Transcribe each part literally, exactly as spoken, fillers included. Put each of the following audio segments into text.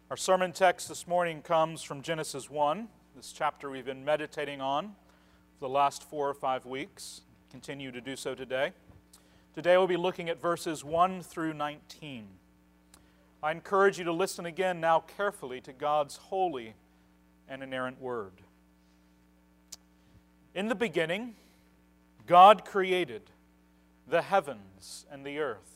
Our sermon text this morning comes from Genesis one, this chapter we've been meditating on for the last four or five weeks. Continue to do so today. Today we'll be looking at verses one through nineteen. I encourage you to listen again now carefully to God's holy and inerrant word. In the beginning, God created the heavens and the earth.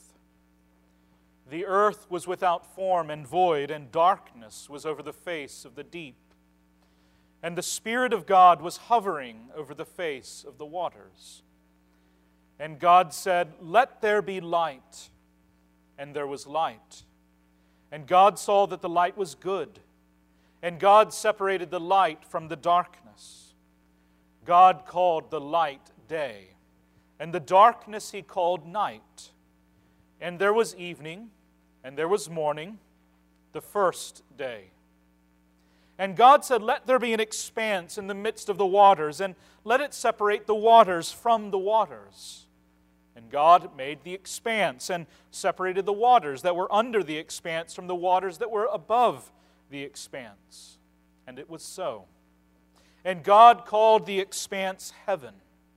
The earth was without form and void, and darkness was over the face of the deep. And the Spirit of God was hovering over the face of the waters. And God said, "Let there be light." And there was light. And God saw that the light was good. And God separated the light from the darkness. God called the light day, and the darkness He called night. And there was evening, and there was morning, the first day. And God said, "Let there be an expanse in the midst of the waters, and let it separate the waters from the waters." And God made the expanse and separated the waters that were under the expanse from the waters that were above the expanse. And it was so. And God called the expanse heaven.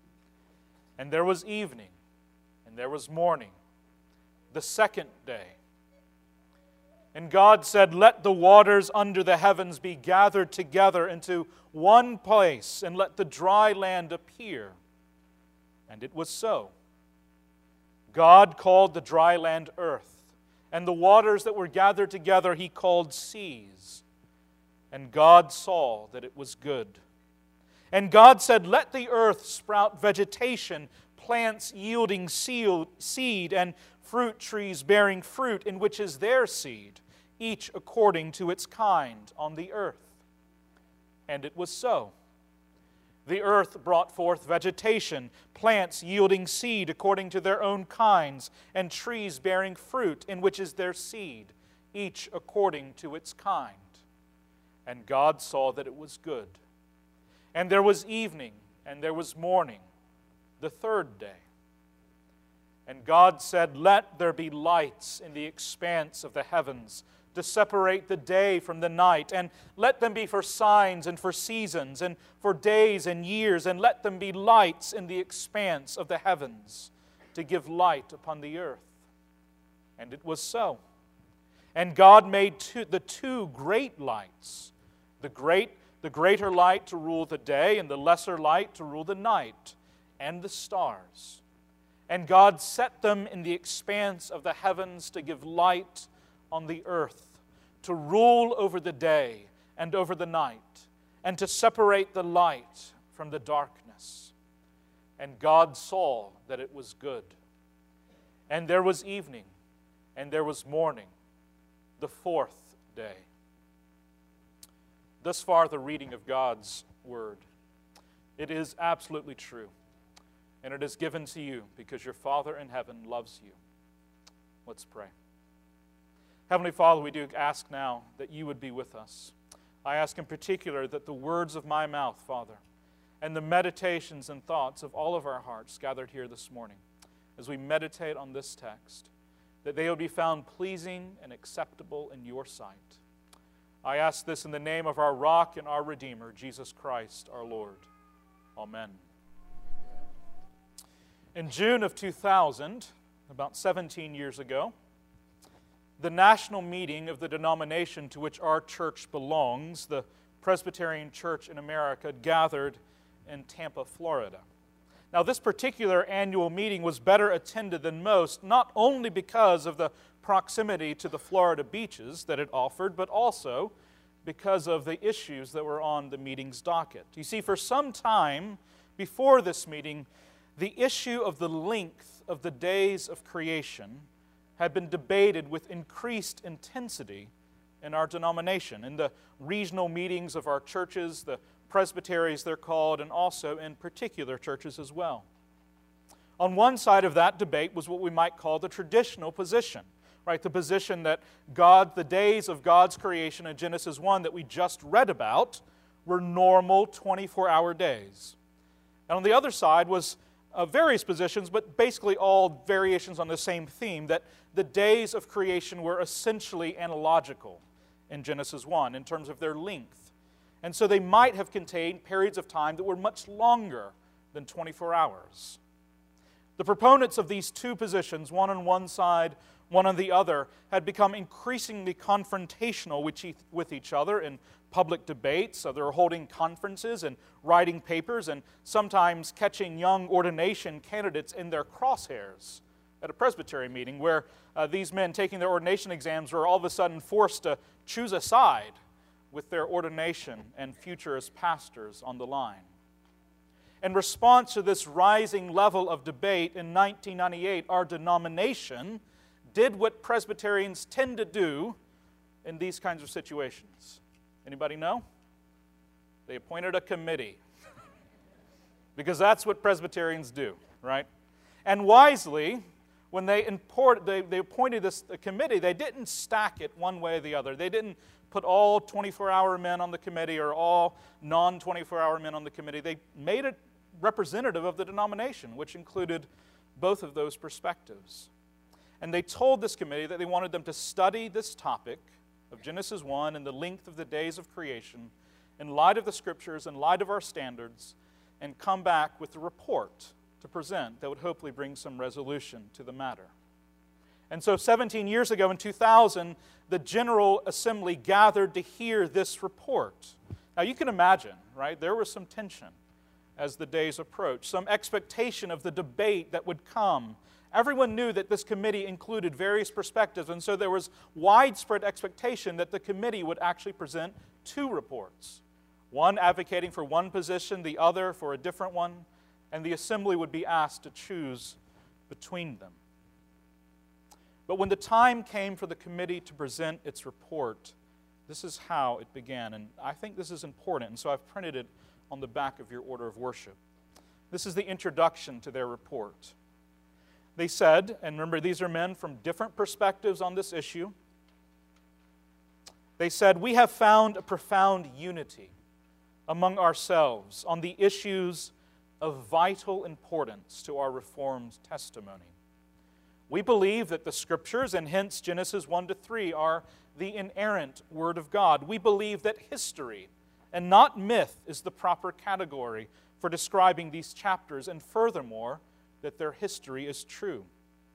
And there was evening, and there was morning, the second day. And God said, "Let the waters under the heavens be gathered together into one place, and let the dry land appear." And it was so. God called the dry land earth, and the waters that were gathered together He called seas. And God saw that it was good. And God said, "Let the earth sprout vegetation, plants yielding seed, and fruit trees bearing fruit, in which is their seed, each according to its kind on the earth." And it was so. The earth brought forth vegetation, plants yielding seed according to their own kinds, and trees bearing fruit, in which is their seed, each according to its kind. And God saw that it was good. And there was evening, and there was morning, the third day. And God said, "Let there be lights in the expanse of the heavens, to separate the day from the night, and let them be for signs and for seasons, and for days and years, and let them be lights in the expanse of the heavens, to give light upon the earth." And it was so. And God made two, the two great lights, the great, the greater light to rule the day, and the lesser light to rule the night, and the stars. And God set them in the expanse of the heavens to give light on the earth, to rule over the day and over the night, and to separate the light from the darkness. And God saw that it was good. And there was evening, and there was morning, the fourth day. Thus far, the reading of God's Word. It is absolutely true, and it is given to you because your Father in heaven loves you. Let's pray. Heavenly Father, we do ask now that you would be with us. I ask in particular that the words of my mouth, Father, and the meditations and thoughts of all of our hearts gathered here this morning, as we meditate on this text, that they would be found pleasing and acceptable in your sight. I ask this in the name of our rock and our Redeemer, Jesus Christ, our Lord. Amen. In June of two thousand, about seventeen years ago, the national meeting of the denomination to which our church belongs, the Presbyterian Church in America, gathered in Tampa, Florida. Now, this particular annual meeting was better attended than most, not only because of the proximity to the Florida beaches that it offered, but also because of the issues that were on the meeting's docket. You see, for some time before this meeting, the issue of the length of the days of creation had been debated with increased intensity in our denomination, in the regional meetings of our churches, the presbyteries they're called, and also in particular churches as well. On one side of that debate was what we might call the traditional position, right? The position that God, the days of God's creation in Genesis one that we just read about, were normal twenty-four hour days. And on the other side was uh, various positions, but basically all variations on the same theme, that the days of creation were essentially analogical in Genesis one in terms of their length. And so they might have contained periods of time that were much longer than twenty-four hours. The proponents of these two positions, one on one side, one on the other, had become increasingly confrontational with each other in public debates. So they were holding conferences and writing papers and sometimes catching young ordination candidates in their crosshairs at a presbytery meeting where uh, these men taking their ordination exams were all of a sudden forced to choose a side with their ordination and future as pastors on the line. In response to this rising level of debate in nineteen ninety-eight, our denomination did what Presbyterians tend to do in these kinds of situations. Anybody know? They appointed a committee. Because that's what Presbyterians do, right? And wisely, when they, import, they, they appointed this committee, they didn't stack it one way or the other. They didn't put all twenty-four hour men on the committee or all non twenty-four hour men on the committee. They made it representative of the denomination, which included both of those perspectives. And they told this committee that they wanted them to study this topic of Genesis one and the length of the days of creation in light of the Scriptures, in light of our standards, and come back with a report to present that would hopefully bring some resolution to the matter. And so seventeen years ago in two thousand, the General Assembly gathered to hear this report. Now you can imagine, right, there was some tension as the days approached, some expectation of the debate that would come. Everyone knew that this committee included various perspectives, and so there was widespread expectation that the committee would actually present two reports, one advocating for one position, the other for a different one, and the assembly would be asked to choose between them. But when the time came for the committee to present its report, this is how it began, and I think this is important, and so I've printed it on the back of your order of worship. This is the introduction to their report. They said, and remember these are men from different perspectives on this issue, they said, "We have found a profound unity among ourselves on the issues of vital importance to our Reformed testimony. We believe that the Scriptures, and hence Genesis one to three, are the inerrant Word of God. We believe that history, and not myth, is the proper category for describing these chapters, and furthermore, that their history is true.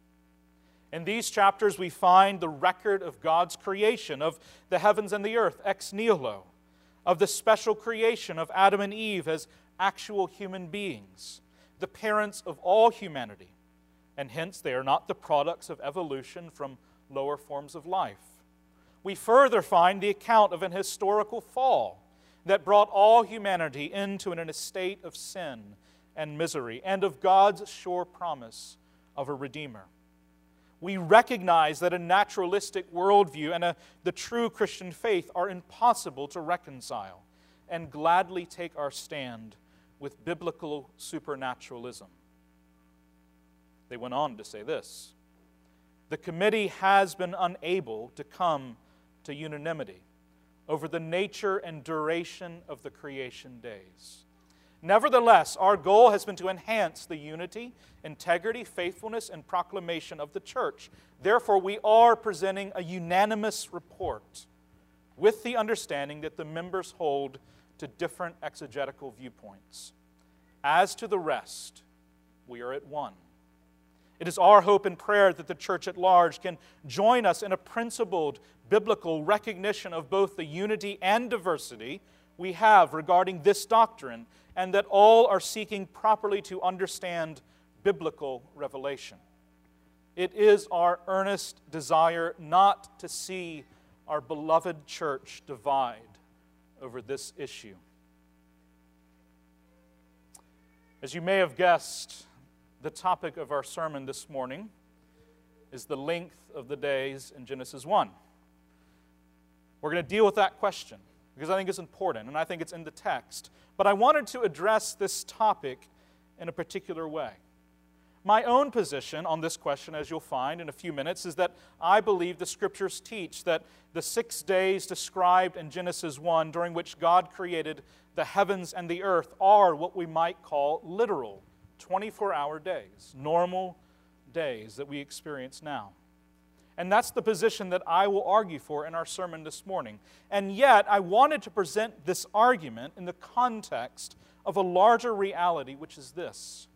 In these chapters we find the record of God's creation, of the heavens and the earth, ex nihilo, of the special creation of Adam and Eve as actual human beings, the parents of all humanity, and hence they are not the products of evolution from lower forms of life. We further find the account of an historical fall that brought all humanity into an estate of sin and misery, and of God's sure promise of a Redeemer. We recognize that a naturalistic worldview and a, the true Christian faith are impossible to reconcile, and gladly take our stand with biblical supernaturalism." They went on to say this: "The committee has been unable to come to unanimity over the nature and duration of the creation days. Nevertheless, our goal has been to enhance the unity, integrity, faithfulness, and proclamation of the church. Therefore, we are presenting a unanimous report with the understanding that the members hold to different exegetical viewpoints. As to the rest, we are at one. It is our hope and prayer that the church at large can join us in a principled biblical recognition of both the unity and diversity we have regarding this doctrine, and that all are seeking properly to understand biblical revelation. It is our earnest desire not to see our beloved church divide over this issue." As you may have guessed, the topic of our sermon this morning is the length of the days in Genesis one. We're going to deal with that question because I think it's important and I think it's in the text. But I wanted to address this topic in a particular way. My own position on this question, as you'll find in a few minutes, is that I believe the Scriptures teach that the six days described in Genesis one, during which God created the heavens and the earth, are what we might call literal twenty-four hour days, normal days that we experience now. And that's the position that I will argue for in our sermon this morning. And yet, I wanted to present this argument in the context of a larger reality, which is this.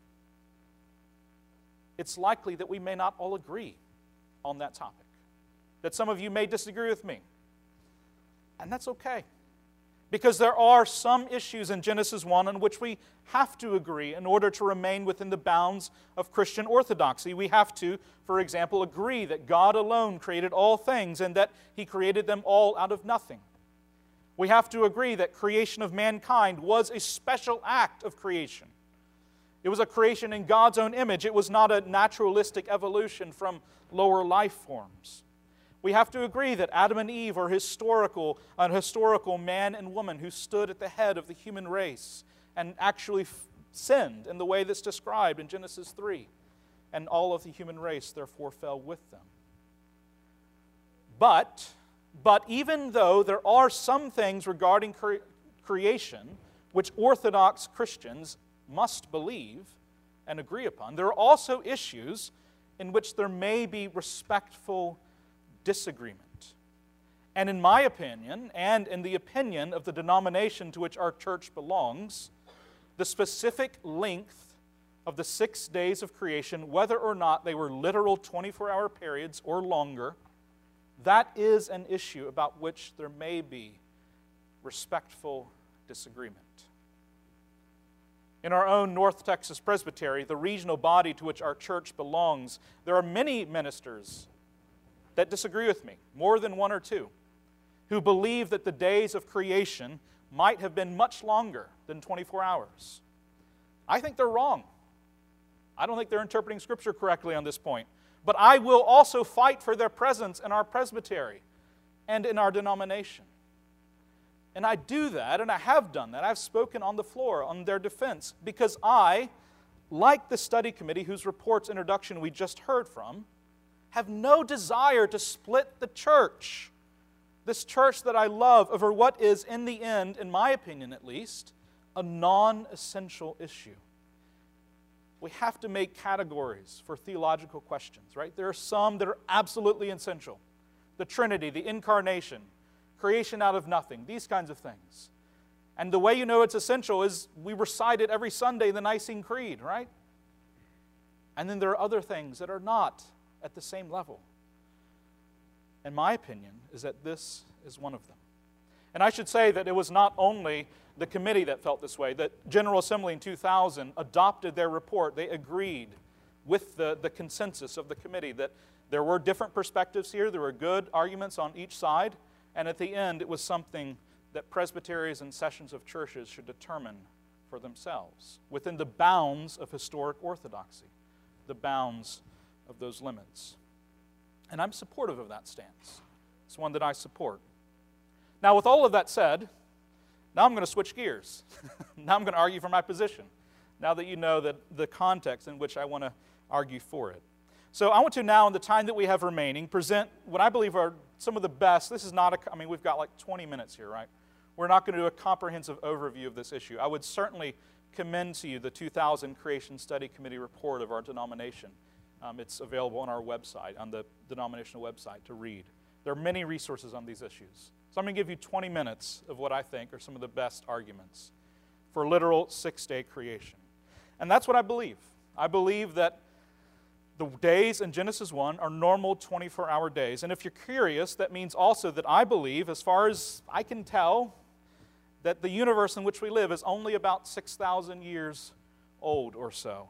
It's likely that we may not all agree on that topic, that some of you may disagree with me. And that's okay, because there are some issues in Genesis one on which we have to agree in order to remain within the bounds of Christian orthodoxy. We have to, for example, agree that God alone created all things and that He created them all out of nothing. We have to agree that creation of mankind was a special act of creation. It was a creation in God's own image. It was not a naturalistic evolution from lower life forms. We have to agree that Adam and Eve are historical, an historical man and woman who stood at the head of the human race and actually f- sinned in the way that's described in Genesis three. And all of the human race therefore fell with them. But, but even though there are some things regarding cre- creation which Orthodox Christians must believe and agree upon, there are also issues in which there may be respectful disagreement. And in my opinion, and in the opinion of the denomination to which our church belongs, the specific length of the six days of creation, whether or not they were literal twenty-four hour periods or longer, that is an issue about which there may be respectful disagreement. In our own North Texas Presbytery, the regional body to which our church belongs, there are many ministers that disagree with me, more than one or two, who believe that the days of creation might have been much longer than twenty-four hours. I think they're wrong. I don't think they're interpreting Scripture correctly on this point. But I will also fight for their presence in our presbytery and in our denomination. And I do that, and I have done that. I've spoken on the floor on their defense because I, like the study committee whose report's introduction we just heard from, have no desire to split the church, this church that I love, over what is, in the end, in my opinion at least, a non-essential issue. We have to make categories for theological questions, right? There are some that are absolutely essential. The Trinity, the Incarnation, creation out of nothing, these kinds of things. And the way you know it's essential is we recite it every Sunday, the Nicene Creed, right? And then there are other things that are not at the same level. And my opinion is that this is one of them. And I should say that it was not only the committee that felt this way, that General Assembly in two thousand adopted their report. They agreed with the, the consensus of the committee that there were different perspectives here, there were good arguments on each side, and at the end it was something that presbyteries and sessions of churches should determine for themselves within the bounds of historic orthodoxy, the bounds of those limits. And I'm supportive of that stance. It's one that I support. Now, with all of that said, now I'm going to switch gears. Now I'm going to argue for my position, now that you know that the context in which I want to argue for it. So I want to now, in the time that we have remaining, present what I believe are some of the best. This is not a, I mean, we've got like twenty minutes here, right? We're not going to do a comprehensive overview of this issue. I would certainly commend to you the two thousand Creation Study Committee report of our denomination. Um, it's available on our website, on the denominational website, to read. There are many resources on these issues. So I'm going to give you twenty minutes of what I think are some of the best arguments for literal six-day creation. And that's what I believe. I believe that the days in Genesis one are normal twenty-four hour days. And if you're curious, that means also that I believe, as far as I can tell, that the universe in which we live is only about six thousand years old or so.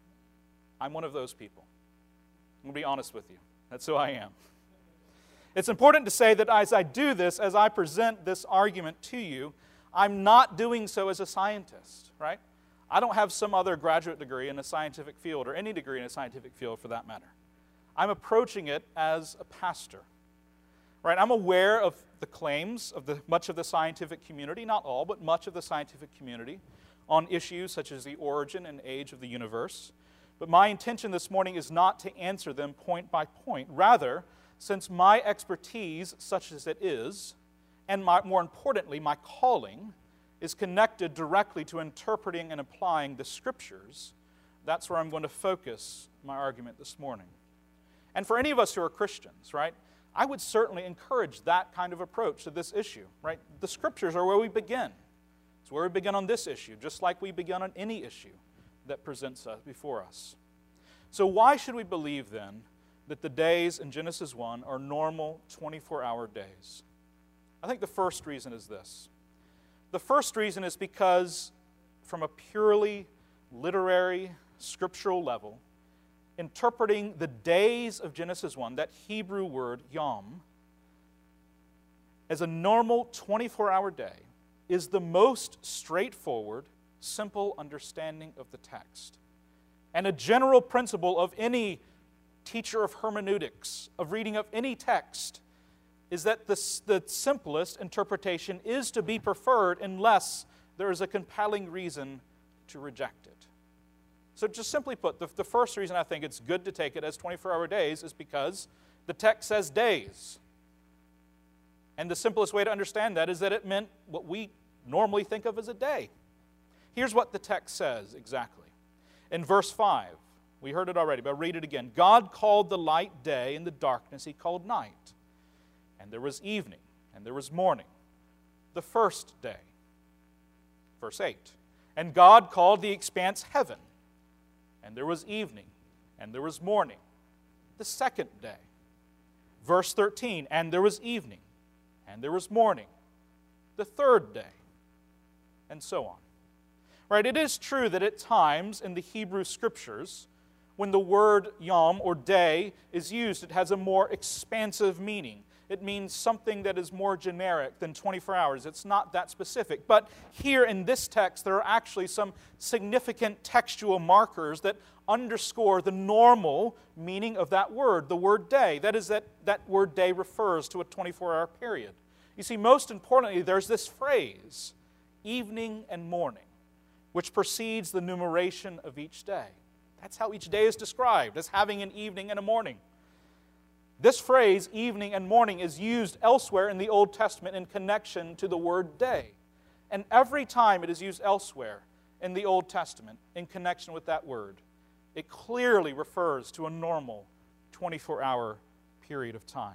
I'm one of those people. I'm going to be honest with you. That's who I am. It's important to say that as I do this, as I present this argument to you, I'm not doing so as a scientist, right? I don't have some other graduate degree in a scientific field, or any degree in a scientific field for that matter. I'm approaching it as a pastor, right? I'm aware of the claims of the, much of the scientific community, not all, but much of the scientific community, on issues such as the origin and age of the universe. But my intention this morning is not to answer them point by point. Rather, since my expertise, such as it is, and my, more importantly, my calling, is connected directly to interpreting and applying the Scriptures, that's where I'm going to focus my argument this morning. And for any of us who are Christians, right, I would certainly encourage that kind of approach to this issue, right? The Scriptures are where we begin. It's where we begin on this issue, just like we begin on any issue that presents us before us. So why should we believe then that the days in Genesis one are normal twenty-four hour days? I think the first reason is this. The first reason is because from a purely literary, scriptural level, interpreting the days of Genesis one, that Hebrew word yom, as a normal twenty-four hour day is the most straightforward, simple understanding of the text. And a general principle of any teacher of hermeneutics, of reading of any text, is that the, the simplest interpretation is to be preferred unless there is a compelling reason to reject it. So just simply put, the, the first reason I think it's good to take it as twenty-four hour days is because the text says days. And the simplest way to understand that is that it meant what we normally think of as a day. Here's what the text says exactly. In verse five, we heard it already, but I'll read it again. God called the light day, and the darkness He called night. And there was evening, and there was morning, the first day. Verse eight, and God called the expanse heaven, and there was evening, and there was morning, the second day. Verse thirteen, and there was evening, and there was morning, the third day, and so on. Right? It is true that at times in the Hebrew Scriptures, when the word yom or day is used, it has a more expansive meaning. It means something that is more generic than twenty-four hours. It's not that specific. But here in this text, there are actually some significant textual markers that underscore the normal meaning of that word, the word day. That is, that that word day refers to a twenty-four hour period. You see, most importantly, there's this phrase, evening and morning, which precedes the numeration of each day. That's how each day is described, as having an evening and a morning. This phrase, evening and morning, is used elsewhere in the Old Testament in connection to the word day. And every time it is used elsewhere in the Old Testament in connection with that word, it clearly refers to a normal twenty-four hour period of time.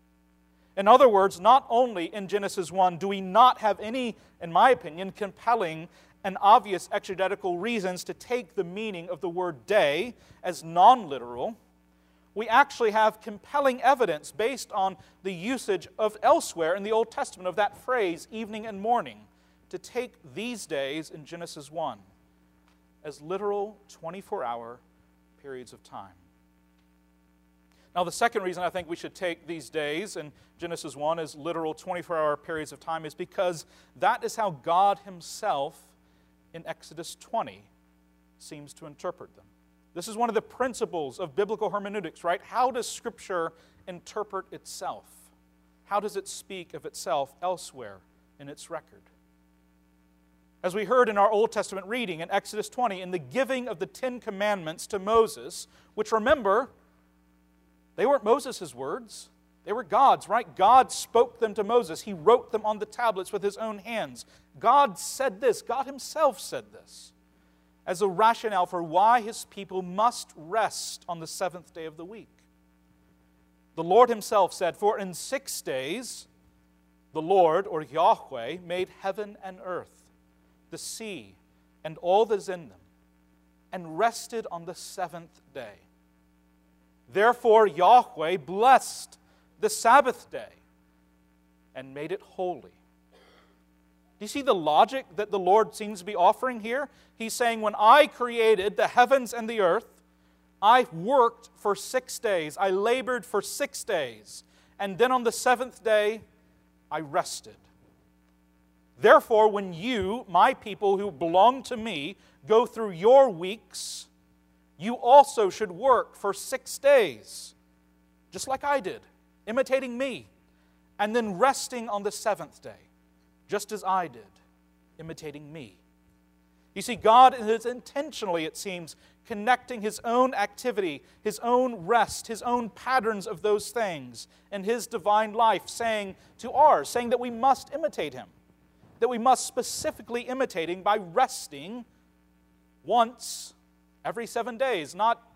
In other words, not only in Genesis one do we not have any, in my opinion, compelling and obvious exegetical reasons to take the meaning of the word day as non-literal, we actually have compelling evidence based on the usage of elsewhere in the Old Testament of that phrase, evening and morning, to take these days in Genesis one as literal twenty-four hour periods of time. Now, the second reason I think we should take these days in Genesis one as literal twenty-four hour periods of time is because that is how God Himself in Exodus twenty seems to interpret them. This is one of the principles of biblical hermeneutics, right? How does Scripture interpret itself? How does it speak of itself elsewhere in its record? As we heard in our Old Testament reading in Exodus twenty, in the giving of the Ten Commandments to Moses, which, remember, they weren't Moses' words. They were God's, right? God spoke them to Moses. He wrote them on the tablets with His own hands. God said this. God Himself said this as a rationale for why His people must rest on the seventh day of the week. The Lord Himself said, "For in six days the Lord, or Yahweh, made heaven and earth, the sea, and all that is in them, and rested on the seventh day. Therefore Yahweh blessed the Sabbath day and made it holy." Do you see the logic that the Lord seems to be offering here? He's saying, when I created the heavens and the earth, I worked for six days. I labored for six days. And then on the seventh day, I rested. Therefore, when you, my people who belong to me, go through your weeks, you also should work for six days, just like I did, imitating me, and then resting on the seventh day, just as I did, imitating me. You see, God is intentionally, it seems, connecting His own activity, His own rest, His own patterns of those things in His divine life, saying to ours, saying that we must imitate Him, that we must specifically imitate Him by resting once every seven days, not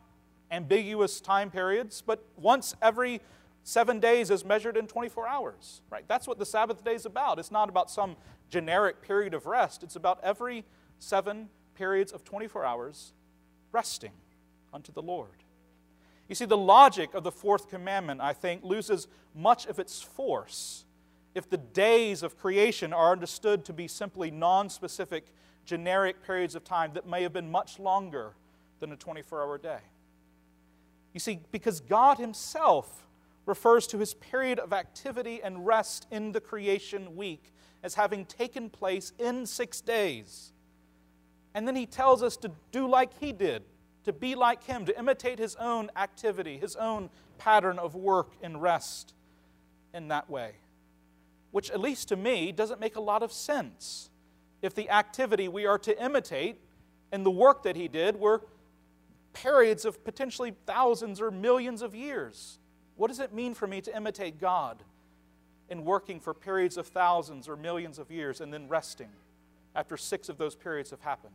ambiguous time periods, but once every seven days is measured in twenty-four hours, right? That's what the Sabbath day is about. It's not about some generic period of rest. It's about every seven periods of twenty-four hours resting unto the Lord. You see, the logic of the fourth commandment, I think, loses much of its force if the days of creation are understood to be simply non-specific, generic periods of time that may have been much longer than a twenty-four hour day. You see, because God Himself refers to His period of activity and rest in the creation week as having taken place in six days. And then He tells us to do like He did, to be like Him, to imitate His own activity, His own pattern of work and rest in that way. Which, at least to me, doesn't make a lot of sense if the activity we are to imitate and the work that He did were periods of potentially thousands or millions of years. What does it mean for me to imitate God in working for periods of thousands or millions of years and then resting after six of those periods have happened?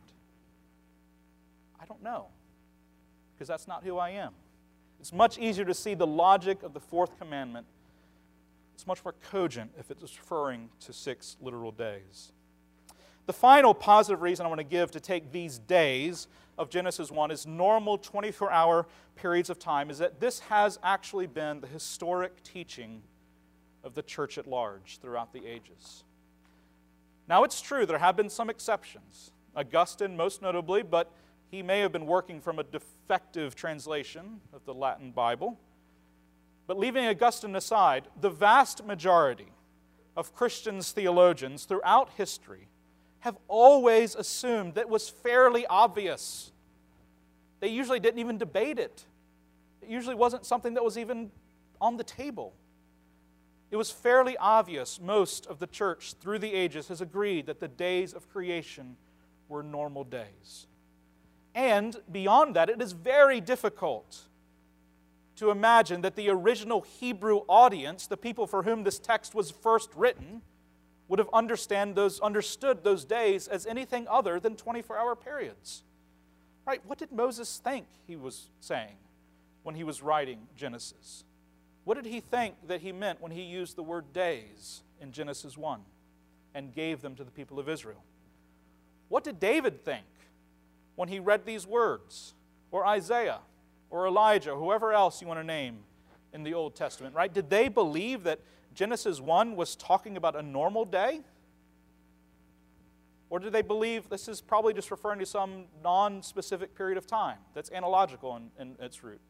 I don't know, because that's not who I am. It's much easier to see the logic of the fourth commandment. It's much more cogent if it's referring to six literal days. The final positive reason I want to give to take these days of Genesis one as normal twenty-four hour periods of time is that this has actually been the historic teaching of the church at large throughout the ages. Now, it's true there have been some exceptions. Augustine, most notably, but he may have been working from a defective translation of the Latin Bible. But leaving Augustine aside, the vast majority of Christians theologians throughout history have always assumed that it was fairly obvious. They usually didn't even debate it. It usually wasn't something that was even on the table. It was fairly obvious. Most of the church through the ages has agreed that the days of creation were normal days. And beyond that, it is very difficult to imagine that the original Hebrew audience, the people for whom this text was first written, would have understand those, understood those days as anything other than twenty-four hour periods. Right? What did Moses think he was saying when he was writing Genesis? What did he think that he meant when he used the word days in Genesis one and gave them to the people of Israel? What did David think when he read these words? Or Isaiah? Or Elijah? Whoever else you want to name in the Old Testament, right? Did they believe that Genesis one was talking about a normal day? Or did they believe this is probably just referring to some non-specific period of time that's analogical in, in its root?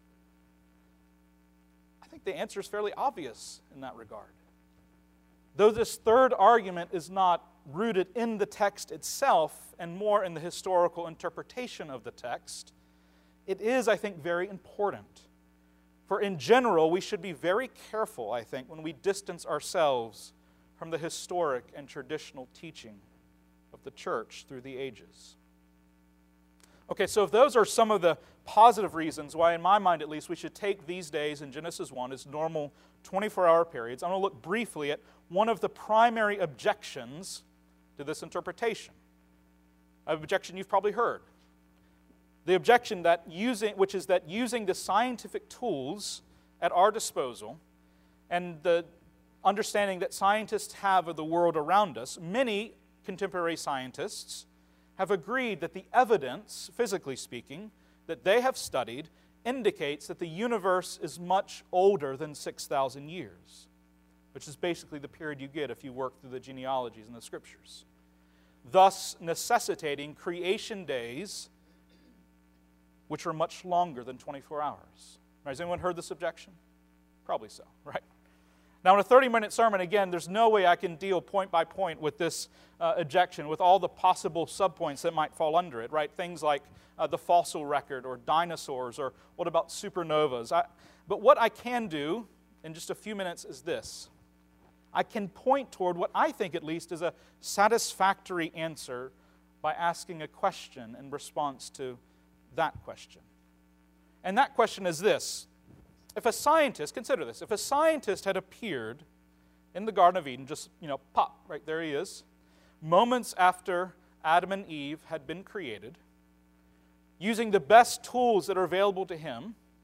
I think the answer is fairly obvious in that regard. Though this third argument is not rooted in the text itself and more in the historical interpretation of the text, it is, I think, very important. For in general, we should be very careful, I think, when we distance ourselves from the historic and traditional teaching of the church through the ages. Okay, so if those are some of the positive reasons why, in my mind at least, we should take these days in Genesis one as normal twenty-four hour periods, I'm going to look briefly at one of the primary objections to this interpretation. An objection you've probably heard. The objection that using, which is that using the scientific tools at our disposal and the understanding that scientists have of the world around us, many contemporary scientists have agreed that the evidence, physically speaking, that they have studied indicates that the universe is much older than six thousand years, which is basically the period you get if you work through the genealogies in the Scriptures, thus necessitating creation days which are much longer than twenty-four hours. Right, has anyone heard this objection? Probably so, right? Now, in a thirty minute sermon, again, there's no way I can deal point by point with this uh, objection, with all the possible subpoints that might fall under it, right? Things like uh, the fossil record, or dinosaurs, or what about supernovas? I, but what I can do in just a few minutes is this. I can point toward what I think, at least, is a satisfactory answer by asking a question in response to that question. And that question is this. If a scientist, consider this, if a scientist had appeared in the Garden of Eden, just, you know, pop, right there he is, moments after Adam and Eve had been created, using the best tools that are available to him,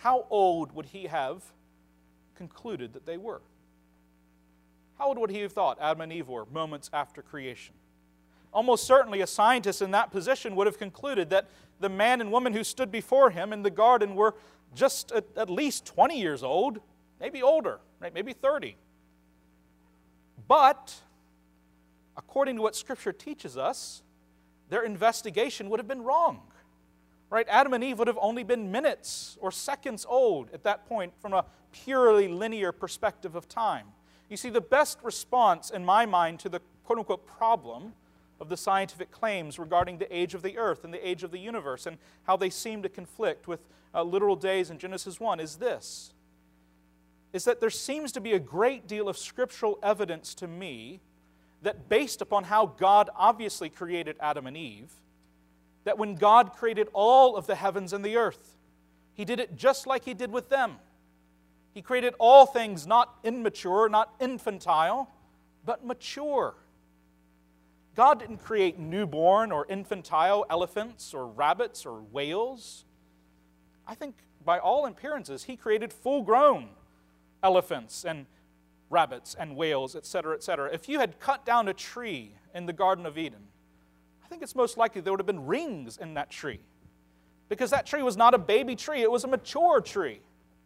how old would he have concluded that they were? How old would he have thought Adam and Eve were moments after creation? Almost certainly a scientist in that position would have concluded that the man and woman who stood before him in the garden were just at, at least twenty years old, maybe older, right? Maybe thirty. But, according to what Scripture teaches us, their investigation would have been wrong. Right? Adam and Eve would have only been minutes or seconds old at that point from a purely linear perspective of time. You see, the best response, in my mind, to the quote-unquote problem of the scientific claims regarding the age of the earth and the age of the universe and how they seem to conflict with uh, literal days in Genesis one is this, is that there seems to be a great deal of scriptural evidence to me that based upon how God obviously created Adam and Eve, that when God created all of the heavens and the earth, He did it just like He did with them. He created all things not immature, not infantile, but mature. God didn't create newborn or infantile elephants or rabbits or whales. I think by all appearances, He created full-grown elephants and rabbits and whales, et cetera, et cetera. If you had cut down a tree in the Garden of Eden, I think it's most likely there would have been rings in that tree, because that tree was not a baby tree, it was a mature tree.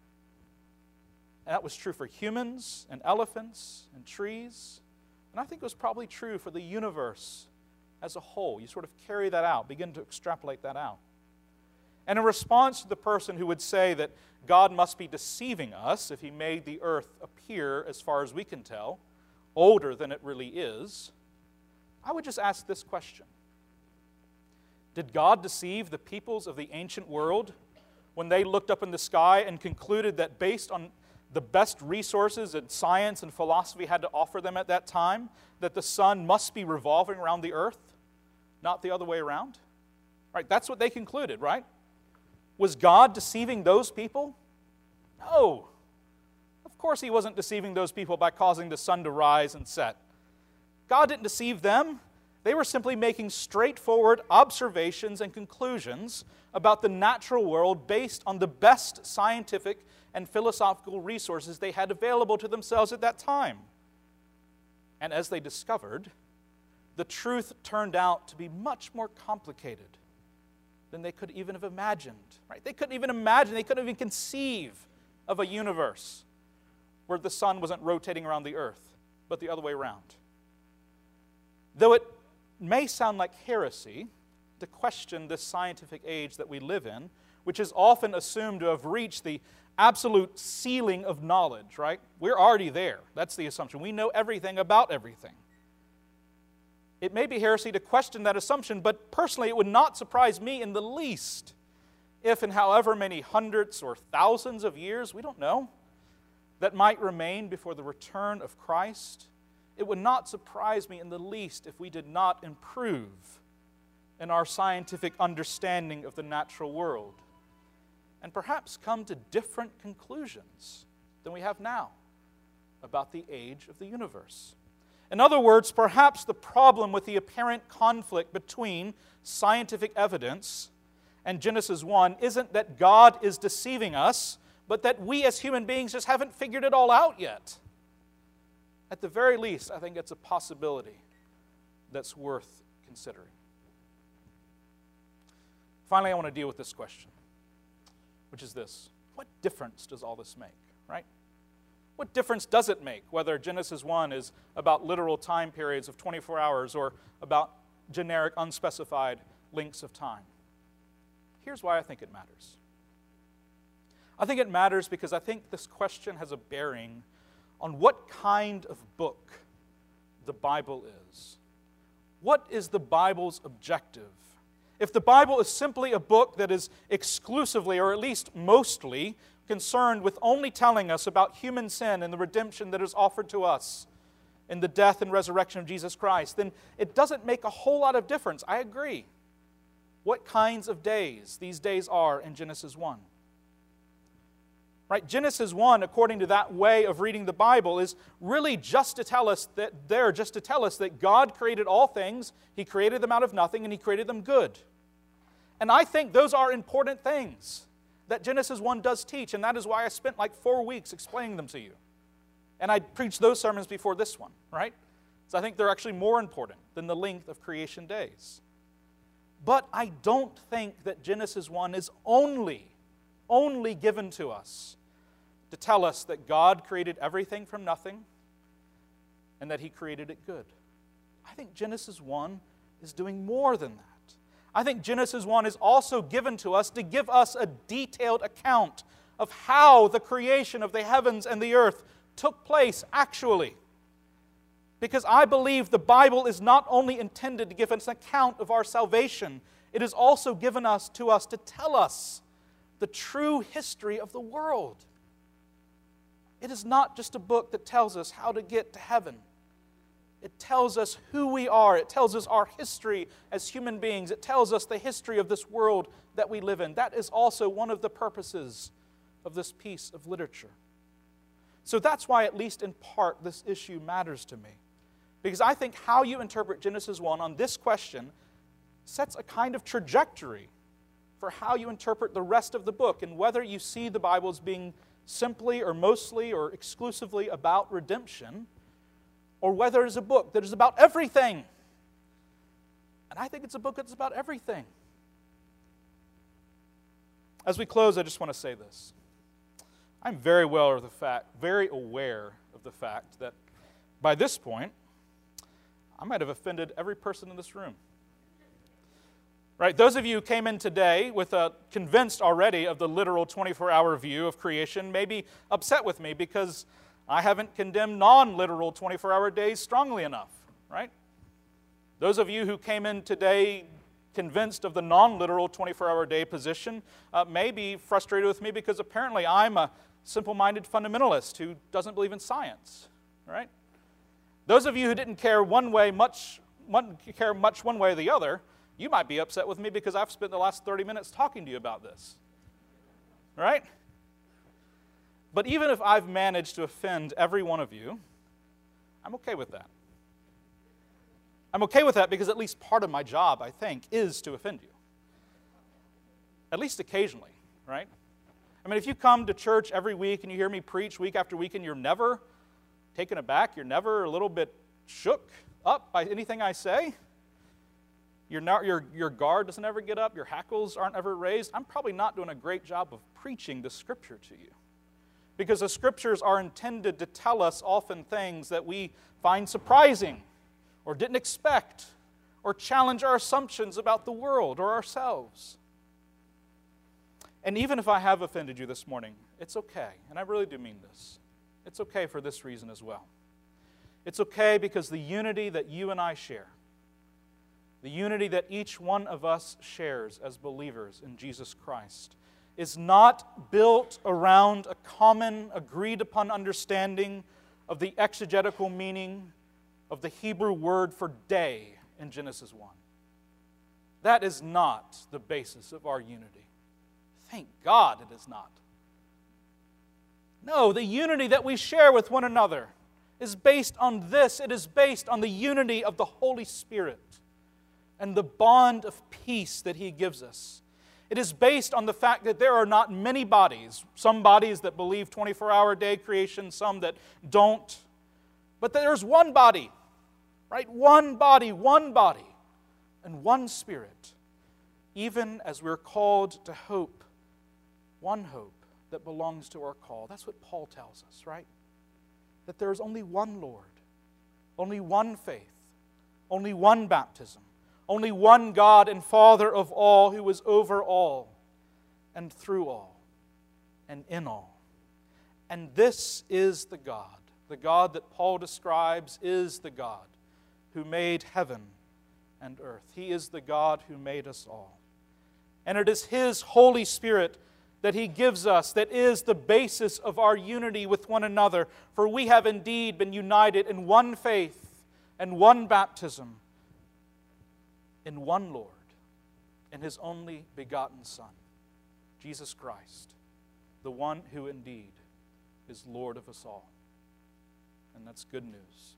And that was true for humans and elephants and trees. And I think it was probably true for the universe as a whole. You sort of carry that out, begin to extrapolate that out. And in response to the person who would say that God must be deceiving us if He made the earth appear, as far as we can tell, older than it really is, I would just ask this question. Did God deceive the peoples of the ancient world when they looked up in the sky and concluded that based on the best resources that science and philosophy had to offer them at that time, that the sun must be revolving around the earth, not the other way around? Right? That's what they concluded, right? Was God deceiving those people? No. Of course He wasn't deceiving those people by causing the sun to rise and set. God didn't deceive them. They were simply making straightforward observations and conclusions about the natural world based on the best scientific and philosophical resources they had available to themselves at that time. And as they discovered, the truth turned out to be much more complicated than they could even have imagined. Right? They couldn't even imagine, they couldn't even conceive of a universe where the sun wasn't rotating around the earth, but the other way around. Though it may sound like heresy to question this scientific age that we live in, which is often assumed to have reached the absolute ceiling of knowledge, right? We're already there. That's the assumption. We know everything about everything. It may be heresy to question that assumption, but personally it would not surprise me in the least if in however many hundreds or thousands of years, we don't know, that might remain before the return of Christ, it would not surprise me in the least if we did not improve in our scientific understanding of the natural world and perhaps come to different conclusions than we have now about the age of the universe. In other words, perhaps the problem with the apparent conflict between scientific evidence and Genesis one isn't that God is deceiving us, but that we as human beings just haven't figured it all out yet. At the very least, I think it's a possibility that's worth considering. Finally, I want to deal with this question, which is this. What difference does all this make, right? What difference does it make whether Genesis one is about literal time periods of twenty-four hours or about generic, unspecified lengths of time? Here's why I think it matters. I think it matters because I think this question has a bearing on what kind of book the Bible is. What is the Bible's objective? If the Bible is simply a book that is exclusively, or at least mostly, concerned with only telling us about human sin and the redemption that is offered to us in the death and resurrection of Jesus Christ, then it doesn't make a whole lot of difference. I agree. What kinds of days these days are in Genesis one. Right? Genesis one, according to that way of reading the Bible, is really just to tell us that there, just to tell us that God created all things, He created them out of nothing, and He created them good. And I think those are important things. that Genesis one does teach, and that is why I spent like four weeks explaining them to you. And I preached those sermons before this one, right? So I think they're actually more important than the length of creation days. But I don't think that Genesis one is only, only given to us to tell us that God created everything from nothing and that He created it good. I think Genesis one is doing more than that. I think Genesis one is also given to us to give us a detailed account of how the creation of the heavens and the earth took place actually. Because I believe the Bible is not only intended to give us an account of our salvation, it is also given us to us to tell us the true history of the world. It is not just a book that tells us how to get to heaven. It tells us who we are. It tells us our history as human beings. It tells us the history of this world that we live in. That is also one of the purposes of this piece of literature. So that's why, at least in part, this issue matters to me. Because I think how you interpret Genesis one on this question sets a kind of trajectory for how you interpret the rest of the book, and whether you see the Bible as being simply or mostly or exclusively about redemption, or whether it's a book that is about everything. And I think it's a book that's about everything. As we close, I just want to say this. I'm very well of the fact, very aware of the fact that by this point, I might have offended every person in this room. Right? Those of you who came in today with a convinced already of the literal twenty-four hour view of creation may be upset with me because I haven't condemned non-literal twenty-four hour days strongly enough, right? Those of you who came in today convinced of the non-literal twenty-four hour day position uh, may be frustrated with me because apparently I'm a simple-minded fundamentalist who doesn't believe in science, right? Those of you who didn't care one way much, one, care much one way or the other, you might be upset with me because I've spent the last thirty minutes talking to you about this, right? But even if I've managed to offend every one of you, I'm okay with that. I'm okay with that because at least part of my job, I think, is to offend you. At least occasionally, right? I mean, if you come to church every week and you hear me preach week after week and you're never taken aback, you're never a little bit shook up by anything I say, Your, your, your guard doesn't ever get up, your hackles aren't ever raised, I'm probably not doing a great job of preaching the Scripture to you. Because the Scriptures are intended to tell us often things that we find surprising, or didn't expect, or challenge our assumptions about the world or ourselves. And even if I have offended you this morning, it's okay, and I really do mean this. It's okay for this reason as well. It's okay because the unity that you and I share, the unity that each one of us shares as believers in Jesus Christ, is not built around a common, agreed-upon understanding of the exegetical meaning of the Hebrew word for day in Genesis one. That is not the basis of our unity. Thank God it is not. No, the unity that we share with one another is based on this. It is based on the unity of the Holy Spirit and the bond of peace that He gives us. It is based on the fact that there are not many bodies, some bodies that believe twenty-four hour day creation, some that don't, but there's one body, right? One body, one body, and one Spirit, even as we're called to hope, one hope that belongs to our call. That's what Paul tells us, right? That there is only one Lord, only one faith, only one baptism, only one God and Father of all, who is over all and through all and in all. And this is the God, the God that Paul describes is the God who made heaven and earth. He is the God who made us all. And it is His Holy Spirit that He gives us that is the basis of our unity with one another. For we have indeed been united in one faith and one baptism, in one Lord, in His only begotten Son, Jesus Christ, the one who indeed is Lord of us all. And that's good news.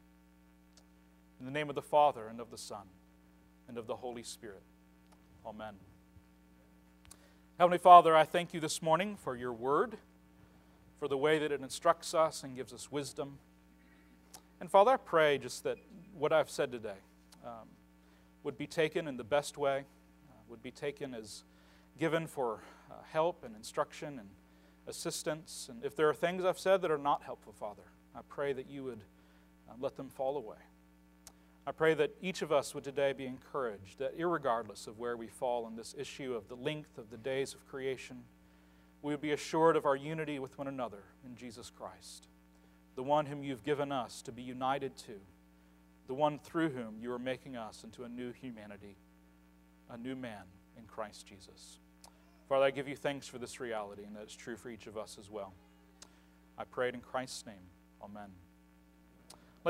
In the name of the Father, and of the Son, and of the Holy Spirit. Amen. Heavenly Father, I thank you this morning for your word, for the way that it instructs us and gives us wisdom. And Father, I pray just that what I've said today um, would be taken in the best way, uh, would be taken as given for uh, help and instruction and assistance. And if there are things I've said that are not helpful, Father, I pray that you would uh, let them fall away. I pray that each of us would today be encouraged that irregardless of where we fall in this issue of the length of the days of creation, we would be assured of our unity with one another in Jesus Christ, the one whom you've given us to be united to, the one through whom you are making us into a new humanity, a new man in Christ Jesus. Father, I give you thanks for this reality, and that it's true for each of us as well. I pray it in Christ's name. Amen.